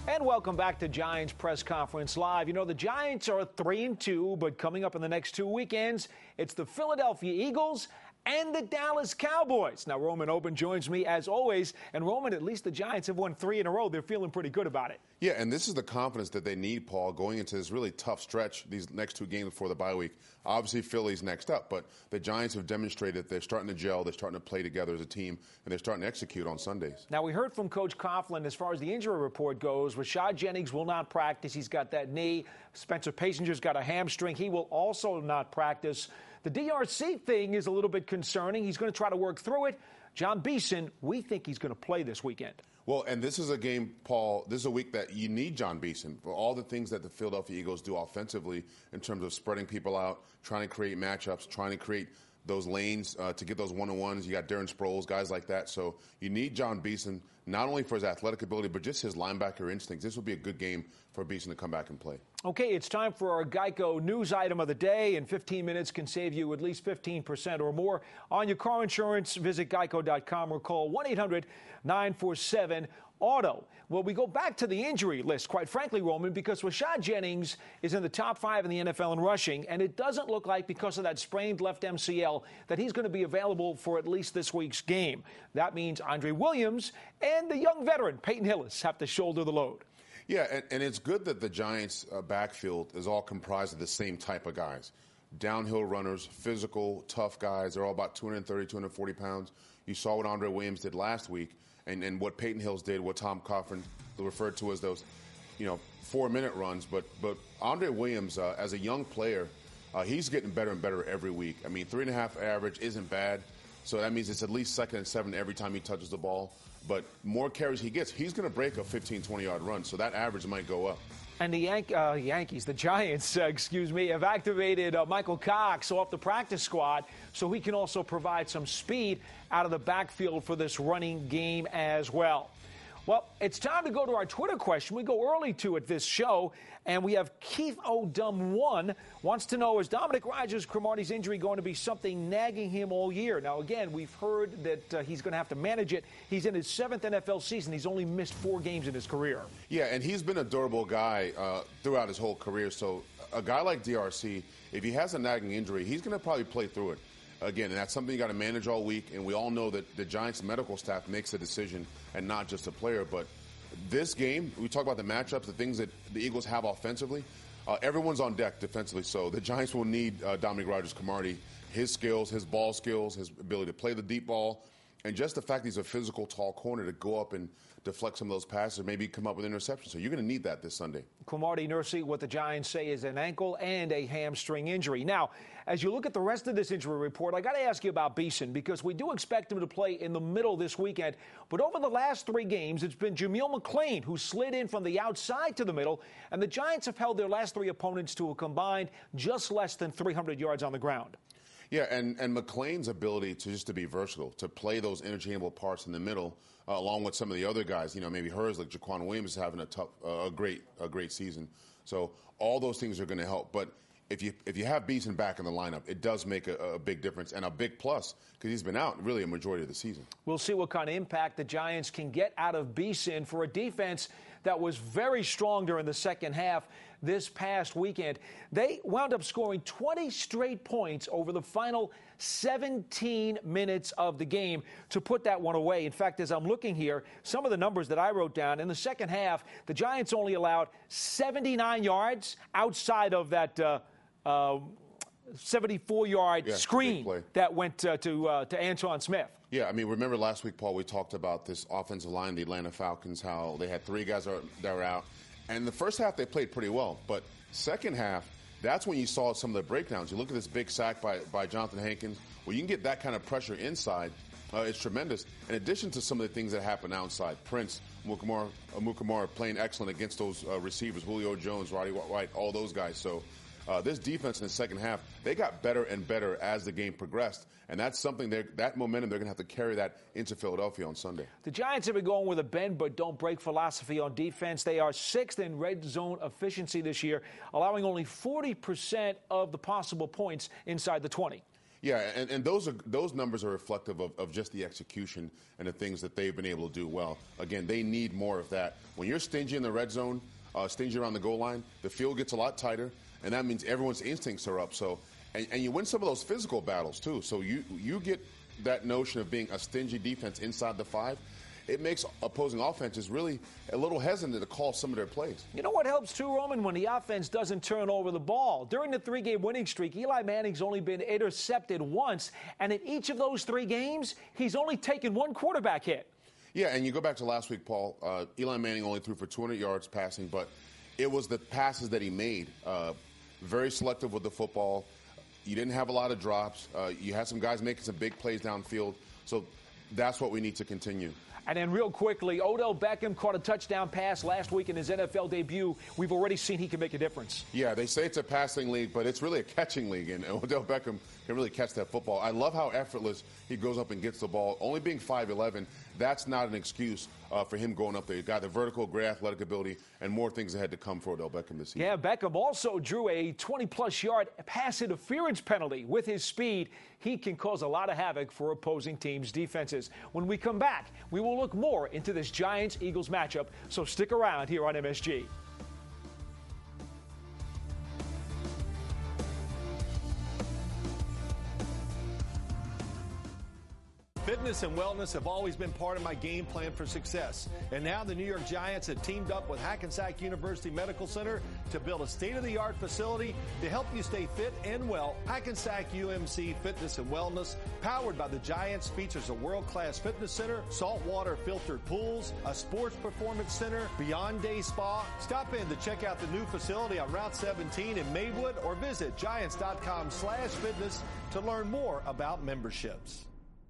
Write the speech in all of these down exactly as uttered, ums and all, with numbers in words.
And welcome back to Giants Press Conference Live. You know, the Giants are three and two, but coming up in the next two weekends, it's the Philadelphia Eagles and the Dallas Cowboys. Now, Roman Oben joins me as always. And Roman, at least the Giants have won three in a row. They're feeling pretty good about it. Yeah, and this is the confidence that they need, Paul, going into this really tough stretch, these next two games before the bye week. Obviously, Philly's next up, but the Giants have demonstrated they're starting to gel, they're starting to play together as a team, and they're starting to execute on Sundays. Now, we heard from Coach Coughlin as far as the injury report goes. Rashad Jennings will not practice. He's got that knee. Spencer Pasinger's got a hamstring. He will also not practice. The D R C thing is a little bit concerning. He's going to try to work through it. John Beeson, we think he's going to play this weekend. Well, and this is a game, Paul, this is a week that you need John Beeson for all the things that the Philadelphia Eagles do offensively in terms of spreading people out, trying to create matchups, trying to create those lanes uh, to get those one-on-ones. You got Darren Sproles, guys like that. So you need John Beeson, not only for his athletic ability, but just his linebacker instincts. This will be a good game for Beeson to come back and play. Okay, it's time for our Geico news item of the day, and fifteen minutes can save you at least fifteen percent or more on your car insurance. Visit geico dot com or call one eight hundred nine four seven auto. Well, we go back to the injury list, quite frankly, Roman, because Rashad Jennings is in the top five in the N F L in rushing, and it doesn't look like, because of that sprained left M C L, that he's going to be available for at least this week's game. That means Andre Williams and the young veteran Peyton Hillis have to shoulder the load. Yeah, and, and it's good that the Giants' uh, backfield is all comprised of the same type of guys. Downhill runners, physical, tough guys. They're all about two thirty, two forty pounds. You saw what Andre Williams did last week, and, and what Peyton Hillis did, what Tom Coughlin referred to as those, you know, four-minute runs. But but Andre Williams, uh, as a young player, uh, he's getting better and better every week. I mean, three and a half average isn't bad. So that means it's at least second and seven every time he touches the ball. But more carries he gets, he's going to break a fifteen, twenty-yard run. So that average might go up. And the Yan- uh, Yankees, the Giants, uh, excuse me, have activated uh, Michael Cox off the practice squad so he can also provide some speed out of the backfield for this running game as well. Well, it's time to go to our Twitter question. We go early to it this show, and we have Keith O'Dum one wants to know, is Dominic Rodgers-Cromartie's injury going to be something nagging him all year? Now, again, we've heard that uh, he's going to have to manage it. He's in his seventh N F L season. He's only missed four games in his career. Yeah, and he's been a durable guy uh, throughout his whole career. So a guy like D R C, if he has a nagging injury, he's going to probably play through it. Again, and that's something you got to manage all week, and we all know that the Giants medical staff makes a decision and not just a player. But this game, we talk about the matchups, the things that the Eagles have offensively. Uh, everyone's on deck defensively, so the Giants will need uh, Dominic Rodgers-Cromartie, his skills, his ball skills, his ability to play the deep ball, and just the fact he's a physical, tall corner to go up and deflect some of those passes, maybe come up with interceptions. So you're going to need that this Sunday. Cromartie nursing what the Giants say is an ankle and a hamstring injury. Now, as you look at the rest of this injury report, I got to ask you about Beeson, because we do expect him to play in the middle this weekend. But over the last three games, it's been Jameel McClain who slid in from the outside to the middle, and the Giants have held their last three opponents to a combined just less than three hundred yards on the ground. Yeah, and, and McClain's ability to just to be versatile, to play those interchangeable parts in the middle, uh, along with some of the other guys, you know, maybe hers, like Jaquan Williams is having a tough, uh, a great, a great season. So all those things are going to help. But if you if you have Beeson back in the lineup, it does make a, a big difference and a big plus, because he's been out really a majority of the season. We'll see what kind of impact the Giants can get out of Beeson for a defense that was very strong during the second half this past weekend. They wound up scoring twenty straight points over the final seventeen minutes of the game to put that one away. In fact, as I'm looking here, some of the numbers that I wrote down, in the second half, the Giants only allowed seventy-nine yards outside of that uh, uh, seventy-four-yard yeah, screen that went uh, to uh, to Antoine Smith. Yeah, I mean, remember last week, Paul, we talked about this offensive line, the Atlanta Falcons, how they had three guys that were out. And the first half, they played pretty well. But second half, that's when you saw some of the breakdowns. You look at this big sack by, by Jonathan Hankins. Well, you can get that kind of pressure inside. Uh, it's tremendous. In addition to some of the things that happen outside, Prince, Mukamara, uh, Mukamara playing excellent against those uh, receivers, Julio Jones, Roddy White, all those guys. So uh, this defense in the second half, they got better and better as the game progressed. And that's something, that momentum, they're going to have to carry that into Philadelphia on Sunday. The Giants have been going with a bend but don't break philosophy on defense. They are sixth in red zone efficiency this year, allowing only forty percent of the possible points inside the twenty. Yeah, and, and those are those numbers are reflective of, of just the execution and the things that they've been able to do well. Again, they need more of that. When you're stingy in the red zone, uh, stingy around the goal line, the field gets a lot tighter, and that means everyone's instincts are up. So, and, and you win some of those physical battles too. So you you get that notion of being a stingy defense inside the five. It makes opposing offenses really a little hesitant to call some of their plays. You know what helps too, Roman? When the offense doesn't turn over the ball. During the three-game winning streak, Eli Manning's only been intercepted once, and in each of those three games, he's only taken one quarterback hit. Yeah, and you go back to last week, Paul. Uh, Eli Manning only threw for two hundred yards passing, but it was the passes that he made. Uh, very selective with the football. You didn't have a lot of drops. Uh, you had some guys making some big plays downfield. So that's what we need to continue. And then real quickly, Odell Beckham caught a touchdown pass last week in his N F L debut. We've already seen he can make a difference. Yeah, they say it's a passing league, but it's really a catching league, and Odell Beckham can really catch that football. I love how effortless he goes up and gets the ball. Only being five eleven, that's not an excuse uh, for him going up there. He's got the vertical, great athletic ability, and more things ahead to come for Odell Beckham this season. Yeah, Beckham also drew a twenty-plus yard pass interference penalty. With his speed, he can cause a lot of havoc for opposing teams' defenses. When we come back, we will look more into this Giants-Eagles matchup, so stick around here on M S G. Fitness and wellness have always been part of my game plan for success. And now the New York Giants have teamed up with Hackensack University Medical Center to build a state-of-the-art facility to help you stay fit and well. Hackensack U M C Fitness and Wellness, powered by the Giants, features a world-class fitness center, saltwater filtered pools, a sports performance center, Beyond Day Spa. Stop in to check out the new facility on Route seventeen in Maywood or visit giants.com slash fitness to learn more about memberships.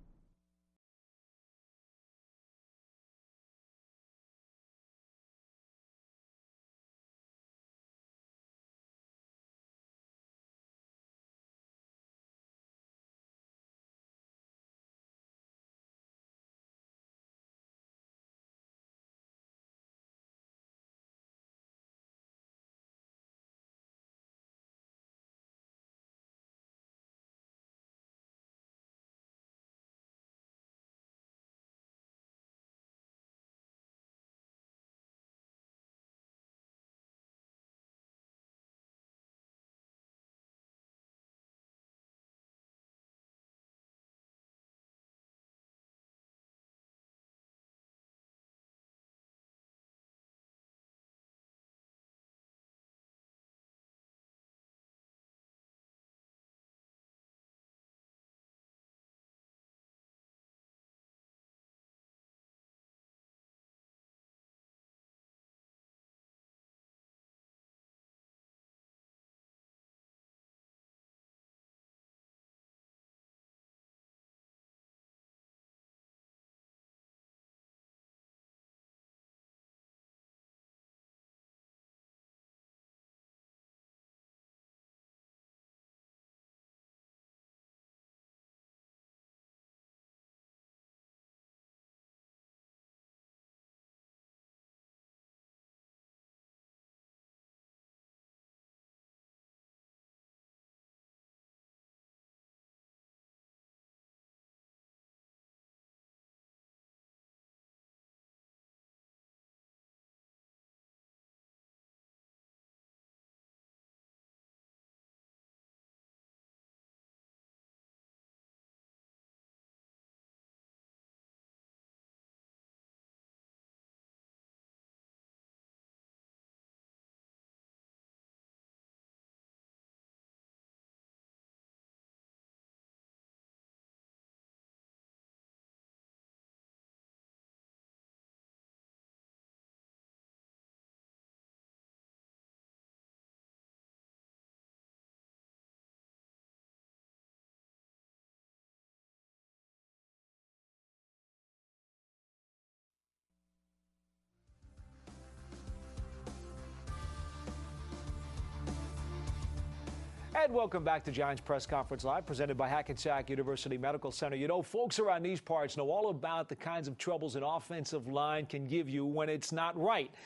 And welcome back to Giants Press Conference Live, presented by Hackensack University Medical Center. You know, folks around these parts know all about the kinds of troubles an offensive line can give you when it's not right.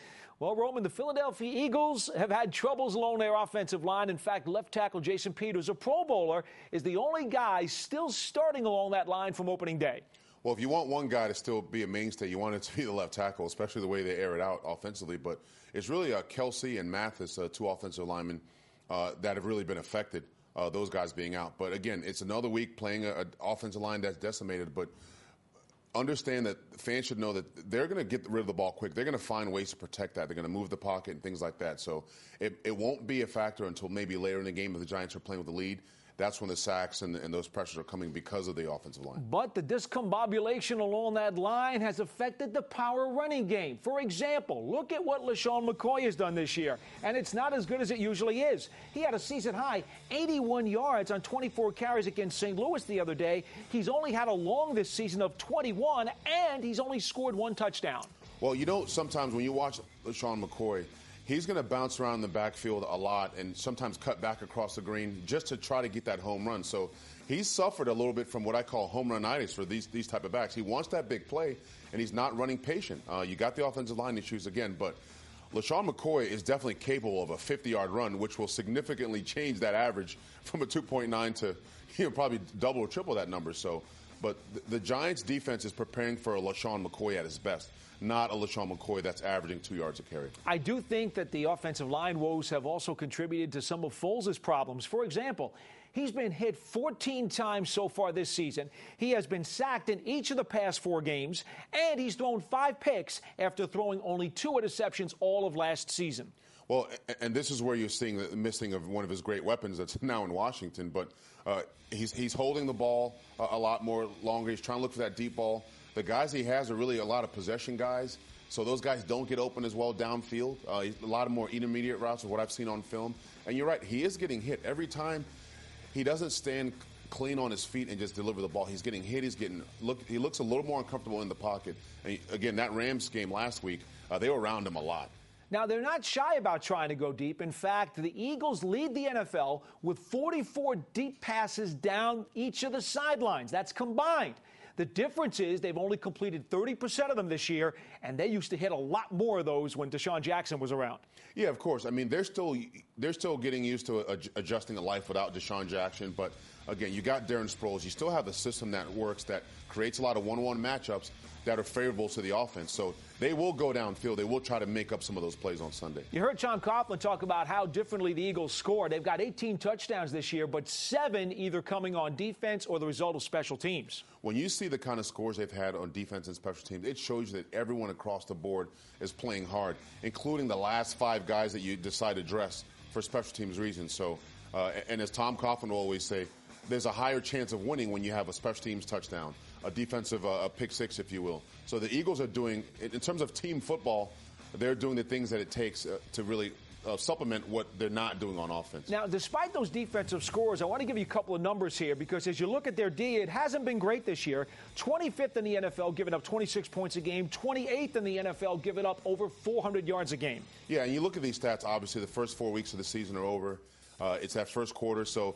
Well, Roman, the Philadelphia Eagles have had troubles along their offensive line. In fact, left tackle Jason Peters, a Pro Bowler, is the only guy still starting along that line from opening day. Well, if you want one guy to still be a mainstay, you want it to be the left tackle, especially the way they air it out offensively. But it's really uh, Kelsey and Mathis, uh, two offensive linemen, uh, that have really been affected, uh, those guys being out. But again, it's another week playing an offensive line that's decimated. But understand that fans should know that they're going to get rid of the ball quick. They're going to find ways to protect that. They're going to move the pocket and things like that. So it, it won't be a factor until maybe later in the game if the Giants are playing with the lead. That's when the sacks and, and those pressures are coming because of the offensive line. But the discombobulation along that line has affected the power running game. For example, look at what LeSean McCoy has done this year, and it's not as good as it usually is. He had a season-high eighty-one yards on twenty-four carries against Saint Louis the other day. He's only had a long this season of twenty-one, and he's only scored one touchdown. Well, you know, sometimes when you watch LeSean McCoy, he's going to bounce around the backfield a lot and sometimes cut back across the green just to try to get that home run. So he's suffered a little bit from what I call home run-itis for these these type of backs. He wants that big play, and he's not running patient. Uh, you got the offensive line issues again, but LeSean McCoy is definitely capable of a fifty-yard run, which will significantly change that average from a two point nine to, you know, probably double or triple that number. So, but the, the Giants' defense is preparing for a LeSean McCoy at his best, not a LeSean McCoy that's averaging two yards a carry. I do think that the offensive line woes have also contributed to some of Foles' problems. For example, he's been hit fourteen times so far this season. He has been sacked in each of the past four games, and he's thrown five picks after throwing only two interceptions all of last season. Well, and this is where you're seeing the missing of one of his great weapons that's now in Washington. But uh, he's he's holding the ball a, a lot more longer. He's trying to look for that deep ball. The guys he has are really a lot of possession guys, so those guys don't get open as well downfield. Uh, a lot of more intermediate routes is what I've seen on film. And you're right, he is getting hit. Every time he doesn't stand clean on his feet and just deliver the ball, he's getting hit. He's getting look. He looks a little more uncomfortable in the pocket. And again, that Rams game last week, uh, they were around him a lot. Now, they're not shy about trying to go deep. In fact, the Eagles lead the N F L with forty-four deep passes down each of the sidelines. That's combined. The difference is they've only completed thirty percent of them this year, and they used to hit a lot more of those when Deshaun Jackson was around. Yeah, of course. I mean, they're still they're still getting used to adjusting a life without Deshaun Jackson. But, again, you got Darren Sproles. You still have a system that works, that creates a lot of one-on-one matchups that are favorable to the offense. So they will go downfield. They will try to make up some of those plays on Sunday. You heard Tom Coughlin talk about how differently the Eagles score. They've got eighteen touchdowns this year, but seven either coming on defense or the result of special teams. When you see the kind of scores they've had on defense and special teams, it shows you that everyone across the board is playing hard, including the last five guys that you decide to dress for special teams reasons. So, uh, and as Tom Coughlin will always say, there's a higher chance of winning when you have a special teams touchdown, a defensive uh, a pick six, if you will. So the Eagles are doing, in terms of team football, they're doing the things that it takes uh, to really uh, supplement what they're not doing on offense. Now, despite those defensive scores, I want to give you a couple of numbers here because as you look at their D, it hasn't been great this year. twenty-fifth in the N F L, giving up twenty-six points a game. twenty-eighth in the N F L, giving up over four hundred yards a game. Yeah, and you look at these stats, obviously the first four weeks of the season are over. Uh, it's that first quarter, so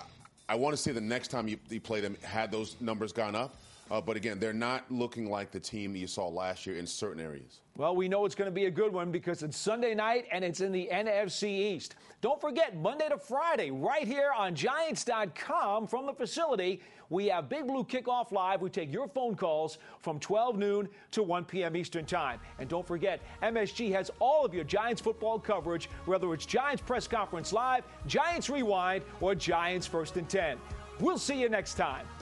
I want to see the next time you, you play them, had those numbers gone up. Uh, but again, they're not looking like the team you saw last year in certain areas. Well, we know it's going to be a good one because it's Sunday night and it's in the N F C East. Don't forget, Monday to Friday, right here on Giants dot com from the facility, we have Big Blue Kickoff Live. We take your phone calls from twelve noon to one p.m. Eastern Time. And don't forget, M S G has all of your Giants football coverage, whether it's Giants Press Conference Live, Giants Rewind, or Giants First and ten. We'll see you next time.